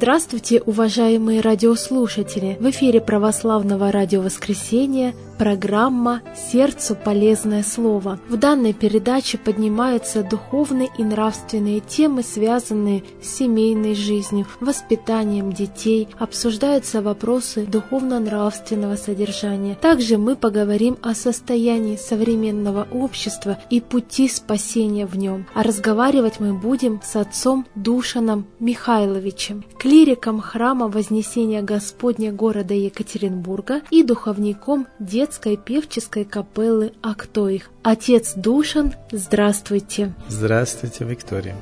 Здравствуйте, уважаемые радиослушатели! В эфире Православного радио Воскресения программа «Сердцу полезное слово». В данной передаче поднимаются духовные и нравственные темы, связанные с семейной жизнью, воспитанием детей, обсуждаются вопросы духовно-нравственного содержания. Также мы поговорим о состоянии современного общества и пути спасения в нем. А разговаривать мы будем с отцом Душаном Михайловичем, клириком храма Вознесения Господня города Екатеринбурга и духовником детской певческой капеллы «Актоих». Отец Душан, здравствуйте. Здравствуйте, Виктория.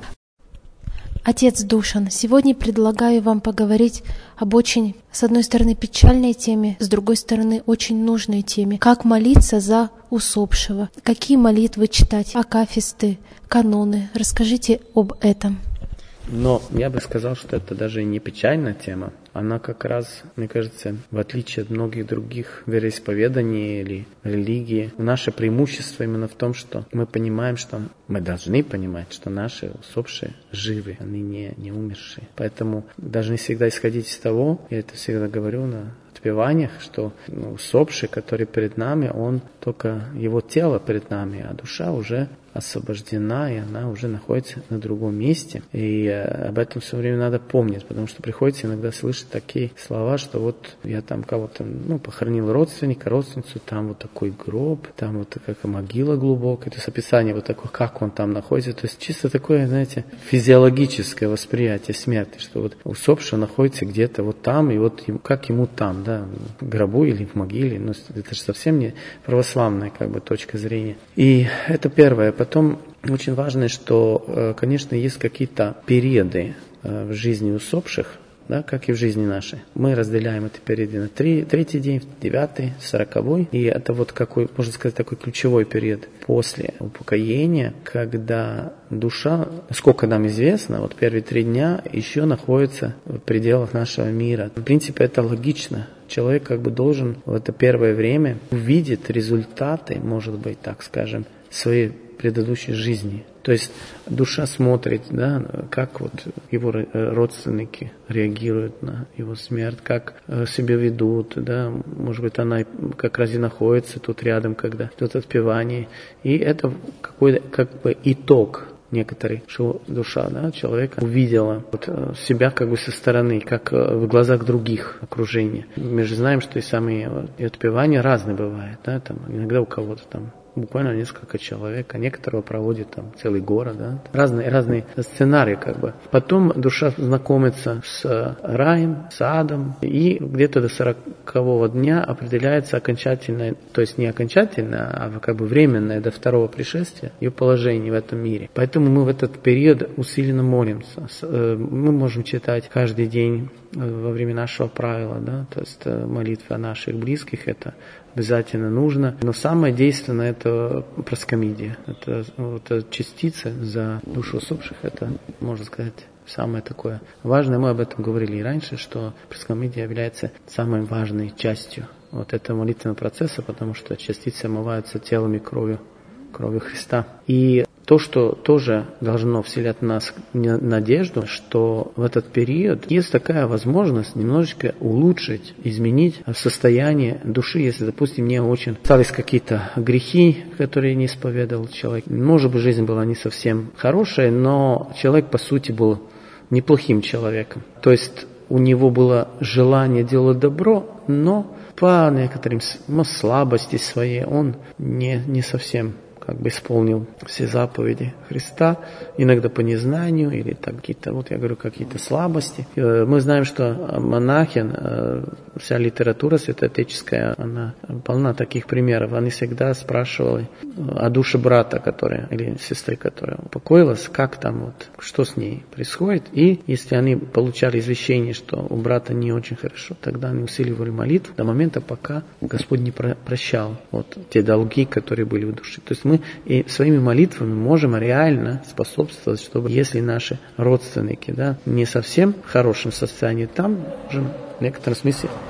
Отец Душан, сегодня предлагаю вам поговорить об очень, с одной стороны, печальной теме, с другой стороны, очень нужной теме. Как молиться за усопшего? Какие молитвы читать? Акафисты, каноны? Расскажите об этом. Но я бы сказал, что это даже не печальная тема. Она как раз, мне кажется, в отличие от многих других вероисповеданий или религий, наше преимущество именно в том, что мы понимаем, что мы должны понимать, что наши усопшие живы, они не умершие. Поэтому должны всегда исходить из того, я это всегда говорю на отпеваниях, что усопший, который перед нами, он только его тело перед нами, а душа уже освобождена, и она уже находится на другом месте. И об этом все время надо помнить, потому что приходится иногда слышать такие слова, что вот я там кого-то, похоронил родственника, родственницу, там вот такой гроб, там вот такая могила глубокая, то есть описание вот такое, как он там находится, то есть чисто такое, знаете, физиологическое восприятие смерти, что вот усопший находится где-то вот там, и вот как ему там, да, в гробу или в могиле, но это же совсем не православная точка зрения. И это первое. Потом очень важно, что, конечно, есть какие-то периоды в жизни усопших, да, как и в жизни нашей. Мы разделяем эти периоды на третий день, 9-й, 40-й. И это вот какой, можно сказать, такой ключевой период после упокоения, когда душа, сколько нам известно, вот первые 3 дня еще находится в пределах нашего мира. В принципе, это логично. Человек должен в это первое время увидеть результаты, может быть, так скажем, своей предыдущей жизни. То есть душа смотрит, да, как вот его родственники реагируют на его смерть, как себя ведут, да, может быть, она как раз и находится тут рядом, когда тут отпевание. И это какой-то итог некоторый, что душа, да, человека увидела себя со стороны, как в глазах других окружения. Мы же знаем, что и самые отпевания разные бывают, да, там иногда у кого-то там буквально несколько человек, а некоторого проводит там целый город, да. Разные сценарии Потом душа знакомится с раем, с адом, и где-то до 40-го дня определяется окончательное, то есть не окончательно, а временное до второго пришествия ее положение в этом мире. Поэтому мы в этот период усиленно молимся. Мы можем читать каждый день во время нашего правила, да, то есть молитвы о наших близких, это обязательно нужно. Но самое действенное — это проскомидия. Это частица за душу усопших. Это, можно сказать, самое такое важное. Мы об этом говорили и раньше, что проскомидия является самой важной частью этого молитвенного процесса, потому что частицы омываются телом и кровью Христа. И то, что тоже должно вселять в нас надежду, что в этот период есть такая возможность немножечко улучшить, изменить состояние души, если, допустим, мне очень остались какие-то грехи, которые не исповедовал человек. Может быть, жизнь была не совсем хорошая, но человек, по сути, был неплохим человеком. То есть у него было желание делать добро, но по некоторым слабости своей он не совсем исполнил все заповеди Христа, иногда по незнанию или какие-то слабости. Мы знаем, что монахи, вся литература святоотеческая, она полна таких примеров. Они всегда спрашивали о душе брата, или сестры, которая упокоилась, как там, что с ней происходит. И если они получали извещение, что у брата не очень хорошо, тогда они усиливали молитву до момента, пока Господь не прощал те долги, которые были в душе. То есть мы и своими молитвами можем реально способствовать, чтобы, если наши родственники, да, не совсем в хорошем состоянии, там же в некотором смысле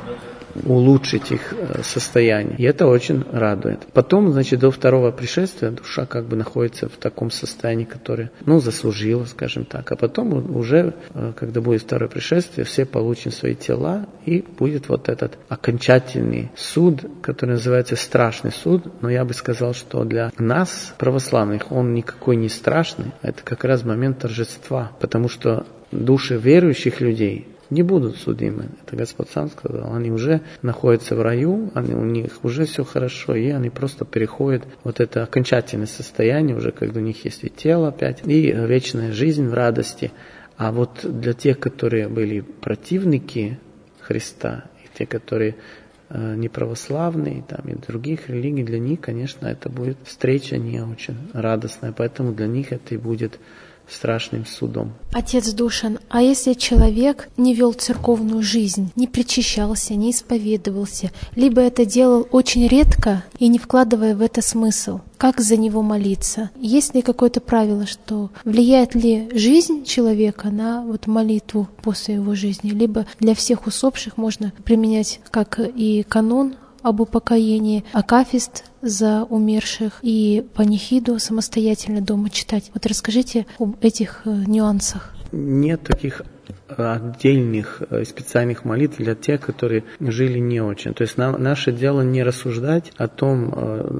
улучшить их состояние. И это очень радует. Потом, значит, до второго пришествия душа как бы находится в таком состоянии, которое, заслужила, скажем так. А потом уже, когда будет второе пришествие, все получим свои тела, и будет вот этот окончательный суд, который называется страшный суд. Но я бы сказал, что для нас, православных, он никакой не страшный. Это как раз момент торжества, потому что души верующих людей не будут судимы. Это Господь сам сказал. Они уже находятся в раю, у них уже все хорошо, и они просто переходят вот это окончательное состояние, уже когда у них есть и тело опять, и вечная жизнь в радости. А вот для тех, которые были противники Христа, и те, которые неправославные, и других религий, для них, конечно, это будет встреча не очень радостная, поэтому для них это и будет страшным судом. Отец Душан, а если человек не вел церковную жизнь, не причащался, не исповедовался, либо это делал очень редко и не вкладывая в это смысл, как за него молиться? Есть ли какое-то правило, что влияет ли жизнь человека на молитву после его жизни, либо для всех усопших можно применять как и канон об упокоении, акафист за умерших и панихиду самостоятельно дома читать? Расскажите об этих нюансах. Нет таких отдельных специальных молитв для тех, которые жили не очень. То есть наше дело не рассуждать о том,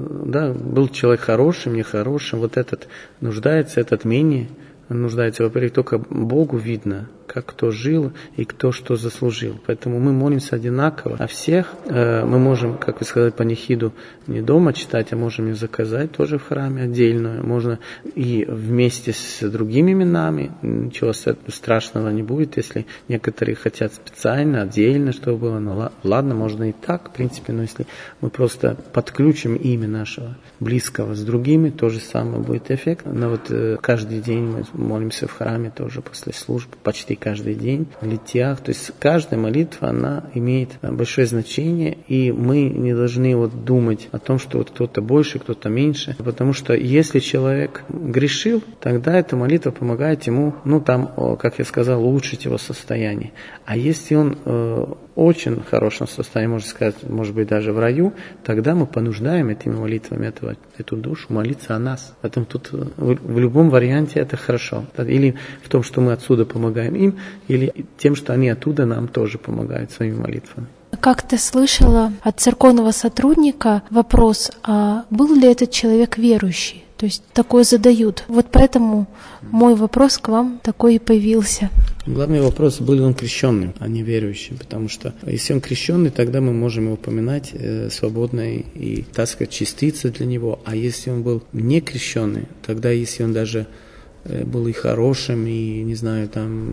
был человек хорошим, нехорошим, вот этот нуждается, этот менее нуждается. Во-первых, только Богу видно, как кто жил и кто что заслужил. Поэтому мы молимся одинаково. А всех мы можем, как вы сказали, панихиду не дома читать, а можем ее заказать тоже в храме отдельную. Можно и вместе с другими именами. Ничего страшного не будет, если некоторые хотят специально, отдельно, чтобы было. Ну ладно, можно и так, в принципе, но если мы просто подключим имя нашего близкого с другими, то же самое будет эффект. Но каждый день мы молимся в храме тоже после службы, почти каждый день в литиях. То есть каждая молитва, она имеет большое значение, и мы не должны думать о том, что кто-то больше, кто-то меньше, потому что если человек грешил, тогда эта молитва помогает ему, как я сказал, улучшить его состояние. А если он очень хорошем состоянии, можно сказать, может быть, даже в раю, тогда мы понуждаем этими молитвами эту душу молиться о нас. Поэтому тут в любом варианте это хорошо. Или в том, что мы отсюда помогаем им, или тем, что они оттуда нам тоже помогают своими молитвами. Как-то слышала от церковного сотрудника вопрос, а был ли этот человек верующий? То есть такое задают. Поэтому мой вопрос к вам такой и появился. Главный вопрос, был ли он крещенным, а не верующим, потому что если он крещенный, тогда мы можем его поминать свободно и, так сказать, чиститься для него. А если он был не крещенный, тогда если он даже был и хорошим, и, не знаю,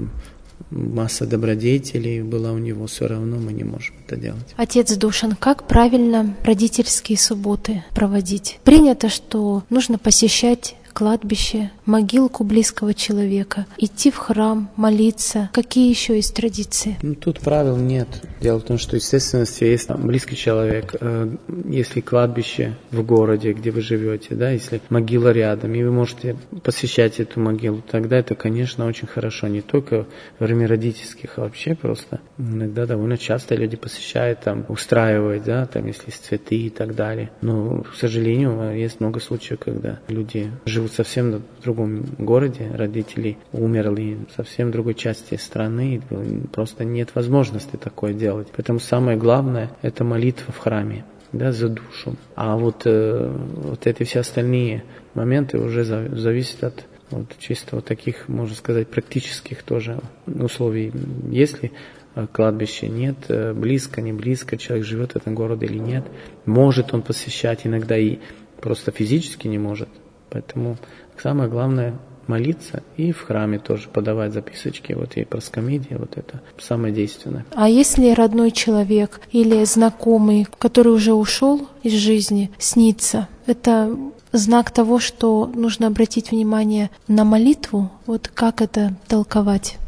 масса добродетелей была у него, все равно мы не можем это делать. Отец Душан, как правильно родительские субботы проводить? Принято, что нужно посещать кладбище, могилку близкого человека, идти в храм, молиться. Какие еще есть традиции? Тут правил нет. Дело в том, что, естественно, если есть близкий человек, если кладбище в городе, где вы живете, если могила рядом, и вы можете посещать эту могилу, тогда это, конечно, очень хорошо. Не только во время родительских, а вообще просто. Иногда довольно часто люди посещают, устраивают, если есть цветы и так далее. Но, к сожалению, есть много случаев, когда люди живут совсем в другом городе, родители умерли совсем в другой части страны, просто нет возможности такое делать. Поэтому самое главное – это молитва в храме, за душу. А эти все остальные моменты уже зависят от чисто таких, можно сказать, практических тоже условий. Если кладбища нет, близко, не близко, человек живет в этом городе или нет, может он посещать, иногда и просто физически не может. Поэтому самое главное молиться и в храме тоже подавать записочки, и проскомидия, это самое действенное. А если родной человек или знакомый, который уже ушел из жизни, снится, это знак того, что нужно обратить внимание на молитву? Как это толковать?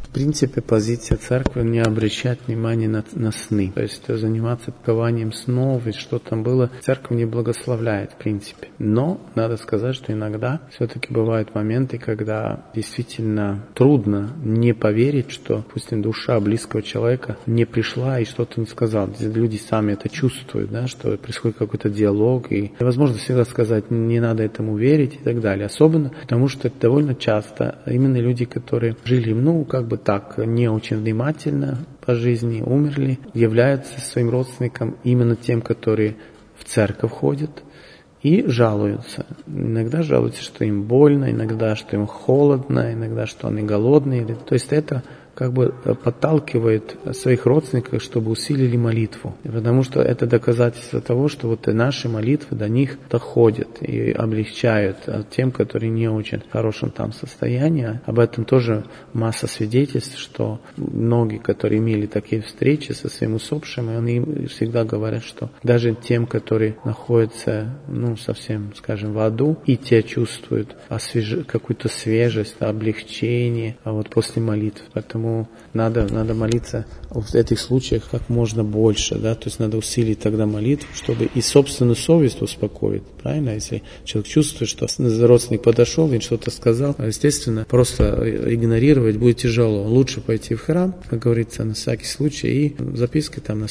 В принципе, позиция церкви не обращать внимания на сны. То есть заниматься толкованием снов и что там было, церковь не благословляет в принципе. Но надо сказать, что иногда все-таки бывают моменты, когда действительно трудно не поверить, что, допустим, душа близкого человека не пришла и что-то не сказала. Люди сами это чувствуют, да, что происходит какой-то диалог. И невозможно всегда сказать, не надо этому верить и так далее. Особенно потому, что это довольно часто именно люди, которые жили, так, не очень внимательно по жизни, умерли, являются своим родственником именно тем, которые в церковь ходят и жалуются. Иногда жалуются, что им больно, иногда, что им холодно, иногда, что они голодные. То есть это подталкивает своих родственников, чтобы усилили молитву. Потому что это доказательство того, что наши молитвы до них доходят и облегчают тем, которые не очень в хорошем там состоянии. Об этом тоже масса свидетельств, что многие, которые имели такие встречи со своим усопшим, они всегда говорят, что даже тем, которые находятся, совсем, скажем, в аду, и те чувствуют какую-то свежесть, облегчение после молитв. Поэтому надо молиться в этих случаях как можно больше, да, то есть надо усилить тогда молитву, чтобы и собственную совесть успокоить, правильно? Если человек чувствует, что родственник подошел и что-то сказал, естественно, просто игнорировать будет тяжело. Лучше пойти в храм, как говорится, на всякий случай, и запиской там на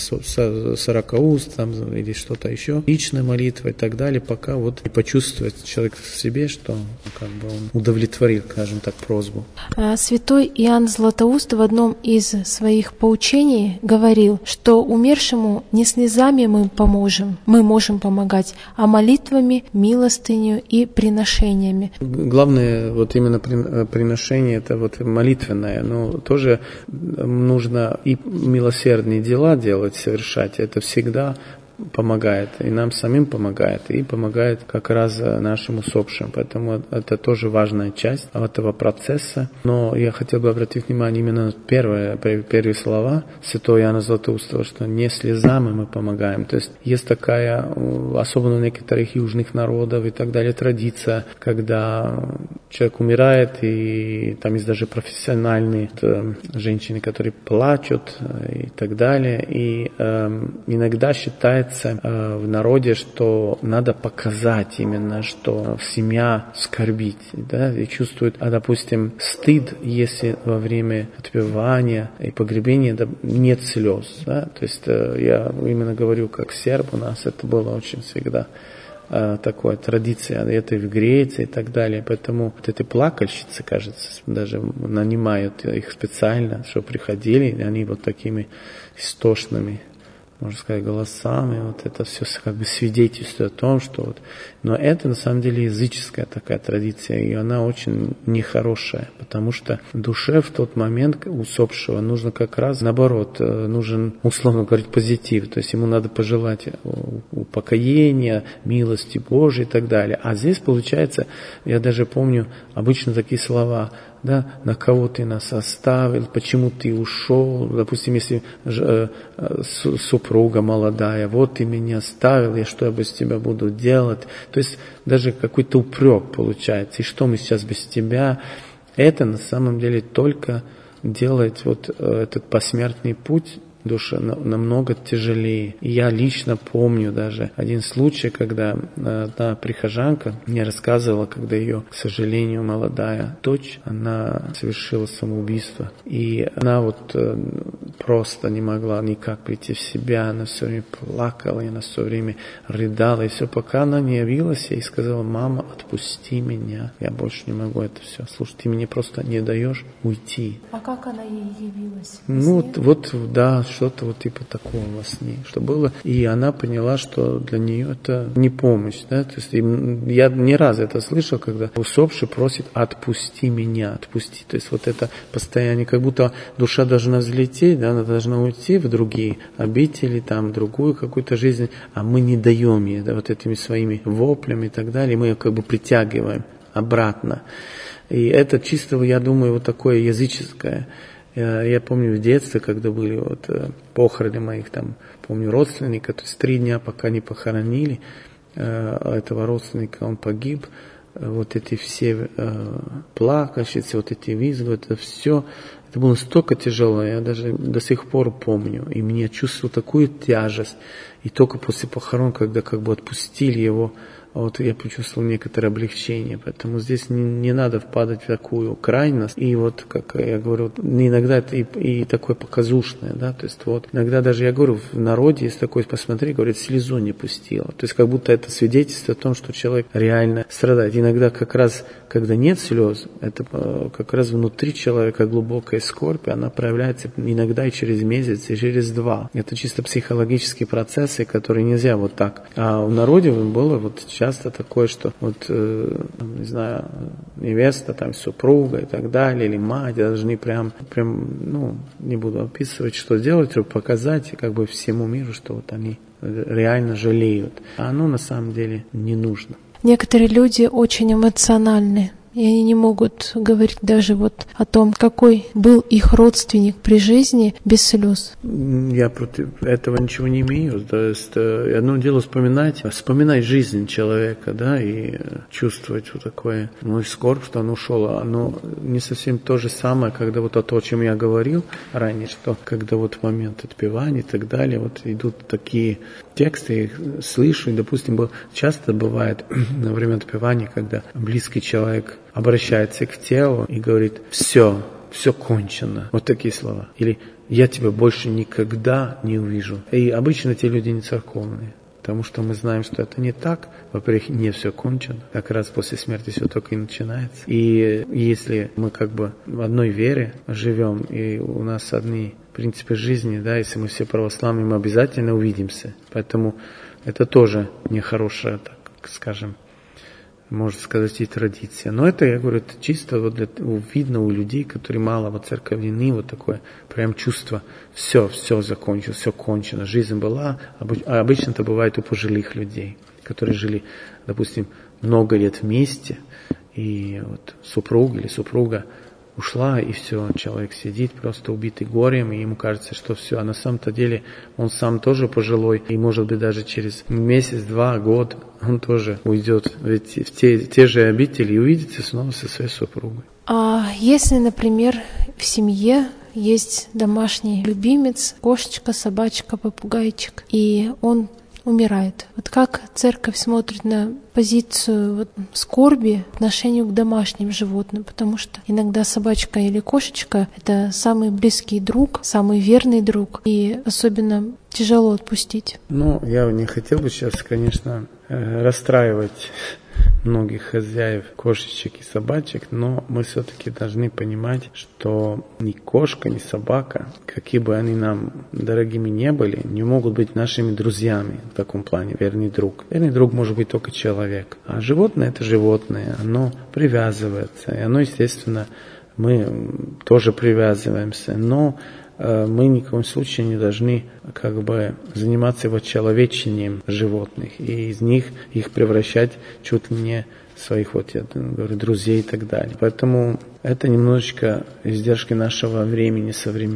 40 уст там, или что-то еще, личная молитва и так далее, пока и почувствует человек в себе, что он удовлетворил, скажем так, просьбу. Святой Иоанн Златоуст в одном из своих поучений говорил, что умершему не слезами мы можем помогать, а молитвами, милостынью и приношениями. Главное, именно приношение, это молитвенное, но тоже нужно и милосердные дела совершать, это всегда помогает, и нам самим помогает, и помогает как раз нашим усопшим. Поэтому это тоже важная часть этого процесса. Но я хотел бы обратить внимание именно на первые слова святого Иоанна Златоустого, что не слезами мы помогаем. То есть такая, особенно у некоторых южных народов и так далее, традиция, когда человек умирает, и там есть даже профессиональные женщины, которые плачут и так далее. И иногда считается в народе, что надо показать именно, что семья скорбит, да, и чувствует, допустим, стыд, если во время отпевания и погребения нет слез, да, то есть я именно говорю, как серб, у нас это было очень всегда такая традиция, это и в Греции и так далее, поэтому эти плакальщицы, кажется, даже нанимают их специально, чтобы приходили, и они такими истошными, можно сказать, голосами, это все свидетельствует о том, что но это на самом деле языческая такая традиция, и она очень нехорошая, потому что душе в тот момент усопшего нужно как раз наоборот, нужен, условно говоря, позитив, то есть ему надо пожелать упокоения, милости Божией и так далее. А здесь получается, я даже помню обычно такие слова, да, на кого ты нас оставил, почему ты ушел, допустим, если супруга молодая, ты меня оставил, что я без тебя буду делать, то есть даже какой-то упрек получается, и что мы сейчас без тебя, это на самом деле только делает этот посмертный путь душа намного тяжелее. И я лично помню даже один случай, когда одна прихожанка мне рассказывала, когда ее, к сожалению, молодая дочь, она совершила самоубийство. И она просто не могла никак прийти в себя, она все время плакала, и она все время рыдала, и все, пока она не явилась и сказала: мама, отпусти меня, я больше не могу это все. Слушай, ты мне просто не даешь уйти. А как она ей явилась? Да, что-то типа такого во сне, что было. И она поняла, что для нее это не помощь. Да? То есть я не раз это слышал, когда усопший просит: отпусти меня, отпусти. То есть это постоянно, как будто душа должна взлететь, да? Она должна уйти в другие обители, там, в другую какую-то жизнь, а мы не даем ей, да, этими своими воплями и так далее, мы ее как бы притягиваем обратно. И это чисто, я думаю, такое языческое. Я помню в детстве, когда были похороны моих помню родственника, то есть 3 дня пока не похоронили этого родственника, он погиб. Эти все плакальщицы, эти визги, это все. Это было настолько тяжело, я даже до сих пор помню. И мне чувствовал такую тяжесть. И только после похорон, когда как бы отпустили его, вот я почувствовал некоторое облегчение. Поэтому здесь не надо впадать в такую крайность. И вот, как я говорю, иногда это и такое показушное, да, то есть вот иногда даже, я говорю, в народе есть такое, посмотри, говорят, слезу не пустила. То есть как будто это свидетельство о том, что человек реально страдает. Иногда как раз, когда нет слез, это как раз внутри человека глубокая скорбь, она проявляется иногда и через месяц, и через 2. Это чисто психологические процессы, которые нельзя вот так. А в народе было вот часто такое, что вот, не знаю, невеста, там, супруга и так далее, или мать должны прям, ну, не буду описывать, что делать, чтобы показать как бы всему миру, что вот они реально жалеют. А оно на самом деле не нужно. Некоторые люди очень эмоциональны, и они не могут говорить даже вот о том, какой был их родственник при жизни без слез. Я против этого ничего не имею. То есть одно дело вспоминать жизнь человека, да, и чувствовать вот такое, ну, скорбь, что он ушел. Оно не совсем то же самое, когда вот то, о чем я говорил ранее, что когда вот в момент отпевания и так далее, вот идут такие тексты, я их слышу, и, допустим, часто бывает на время отпевания, когда близкий человек обращается к телу и говорит: все кончено. Вот такие слова. Или я тебя больше никогда не увижу. И обычно те люди не церковные. Потому что мы знаем, что это не так. Во-первых, не все кончено. Как раз после смерти все только и начинается. И если мы как бы в одной вере живем, и у нас одни принципы жизни, да, если мы все православные, мы обязательно увидимся. Поэтому это тоже нехорошая, так скажем, можно сказать, и традиция. Но это, я говорю, это чисто вот видно у людей, которые мало воцерковлены, вот такое прям чувство: все закончилось, все кончено, жизнь была. А обычно это бывает у пожилых людей, которые жили, допустим, много лет вместе, и вот супруг или супруга ушла, и все, человек сидит просто убитый горем, и ему кажется, что все. А на самом-то деле он сам тоже пожилой, и может быть даже через месяц, 2, год он тоже уйдет в те же обители и увидится снова со своей супругой. А если, например, в семье есть домашний любимец, кошечка, собачка, попугайчик, и он умирает. Вот как церковь смотрит на позицию вот скорби по отношению к домашним животным? Потому что иногда собачка или кошечка — это самый близкий друг, самый верный друг, и особенно тяжело отпустить. Ну, я не хотел бы сейчас, конечно, расстраивать многих хозяев кошечек и собачек, но мы все-таки должны понимать, что ни кошка, ни собака, какие бы они нам дорогими не были, не могут быть нашими друзьями в таком плане, верный друг. Верный друг может быть только человек. А животное — это животное, оно привязывается, и оно, естественно, мы тоже привязываемся, но мы ни в коем случае не должны как бы заниматься человечением животных и из них их превращать чуть ли не своих, вот я говорю, друзей и так далее. Поэтому это немножечко издержки нашего времени,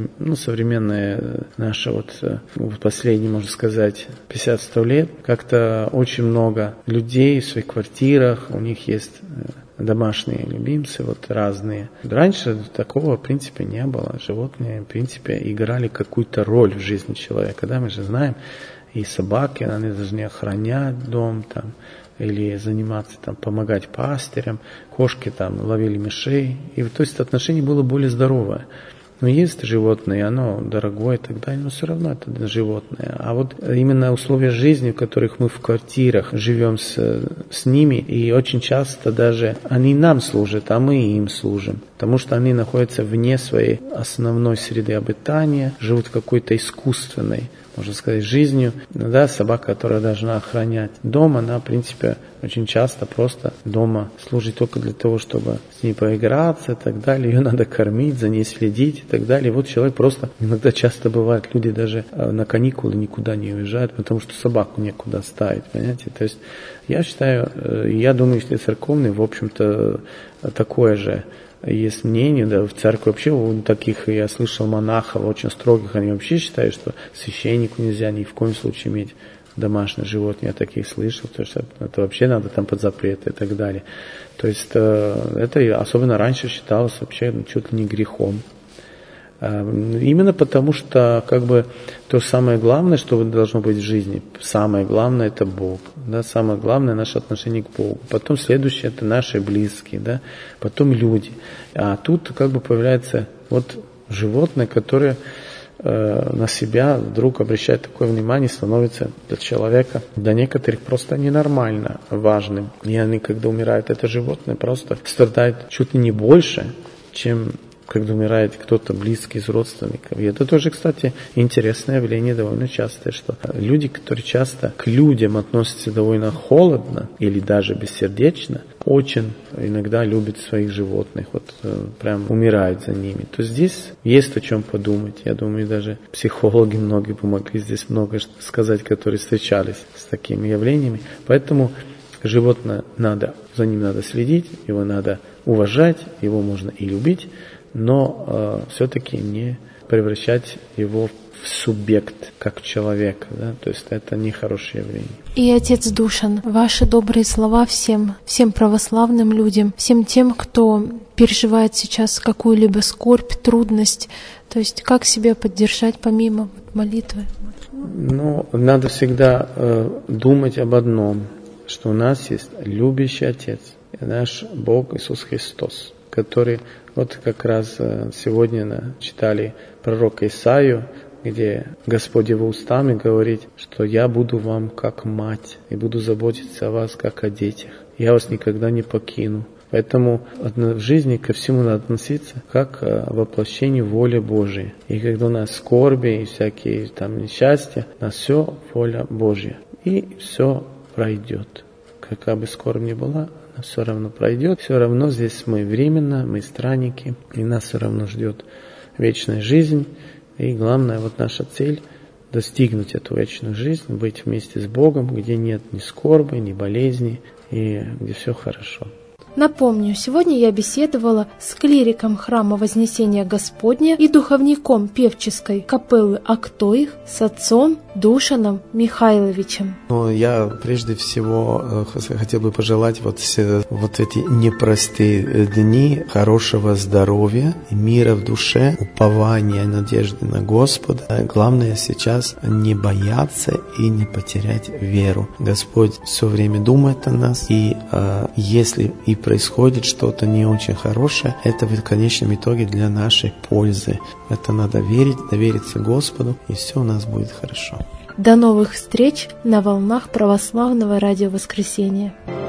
современное наше вот последние, можно сказать, 50-100 лет. Как-то очень много людей в своих квартирах, у них есть домашние любимцы, вот разные. Раньше такого, в принципе, не было. Животные, в принципе, играли какую-то роль в жизни человека. Да, мы же знаем, и собаки, они должны охранять дом, там, или заниматься, там, помогать пастырям. Кошки там ловили мышей. И то есть отношение было более здоровое. Но есть животные, оно дорогое и так далее, но все равно это животное. А вот именно условия жизни, в которых мы в квартирах живем с ними, и очень часто даже они нам служат, а мы им служим. Потому что они находятся вне своей основной среды обитания, живут в какой-то искусственной, можно сказать, жизнью. Да, собака, которая должна охранять дом, она, в принципе, очень часто просто дома служит только для того, чтобы с ней поиграться и так далее. Ее надо кормить, за ней следить и так далее. И вот человек просто, иногда часто бывает, люди даже на каникулы никуда не уезжают, потому что собаку некуда ставить, понимаете? То есть я считаю, я думаю, что церковный, в общем-то, такое же есть мнение, да, в церкви вообще у таких, я слышал, монахов очень строгих, они вообще считают, что священнику нельзя ни в коем случае иметь домашнее животное, я таких слышал, то есть это вообще надо там под запрет и так далее. То есть это особенно раньше считалось вообще чуть ли не грехом. Именно потому, что как бы то самое главное, что должно быть в жизни, самое главное это Бог, да, самое главное наше отношение к Богу. Потом следующее это наши близкие, да, потом люди. А тут как бы появляется вот животное, которое на себя вдруг обращает такое внимание, становится для человека, для некоторых просто ненормально важным. И они, когда умирают, это животное просто страдает чуть ли не больше, чем когда умирает кто-то близкий из родственников. И это тоже, кстати, интересное явление, довольно частое, что люди, которые часто к людям относятся довольно холодно или даже бессердечно, очень иногда любят своих животных, вот прям умирают за ними. То здесь есть о чем подумать. Я думаю, даже психологи многие помогли здесь много сказать, которые встречались с такими явлениями. Поэтому животное за ним надо следить, его надо уважать, его можно и любить, но все-таки не превращать его в субъект, как человека, да? То есть это нехорошее явление. И, отец Душан, ваши добрые слова всем православным людям, всем тем, кто переживает сейчас какую-либо скорбь, трудность, то есть как себя поддержать помимо молитвы? Ну, надо всегда думать об одном, что у нас есть любящий Отец, наш Бог Иисус Христос, который вот как раз сегодня читали пророка Исаию, где Господь его устами говорит, что «Я буду вам как мать и буду заботиться о вас как о детях. Я вас никогда не покину». Поэтому в жизни ко всему надо относиться как к воплощению воли Божией. И когда у нас скорби и всякие там несчастья, у нас все воля Божья. И все пройдет. Какая бы скорбь ни была, она все равно пройдет. Все равно здесь мы временно, мы странники, и нас все равно ждет вечная жизнь. И главное, вот наша цель – достигнуть эту вечную жизнь, быть вместе с Богом, где нет ни скорби, ни болезни, и где все хорошо. Напомню, сегодня я беседовала с клириком храма Вознесения Господня и духовником певческой капеллы «Актоих» с отцом Душаном Михайловичем. Я прежде всего хотел бы пожелать вот эти непростые дни хорошего здоровья, мира в душе, упования, надежды на Господа. Главное сейчас не бояться и не потерять веру. Господь все время думает о нас, и если и происходит что-то не очень хорошее, это в конечном итоге для нашей пользы. Это надо верить, довериться Господу, и все у нас будет хорошо. До новых встреч на волнах православного радио Воскресения.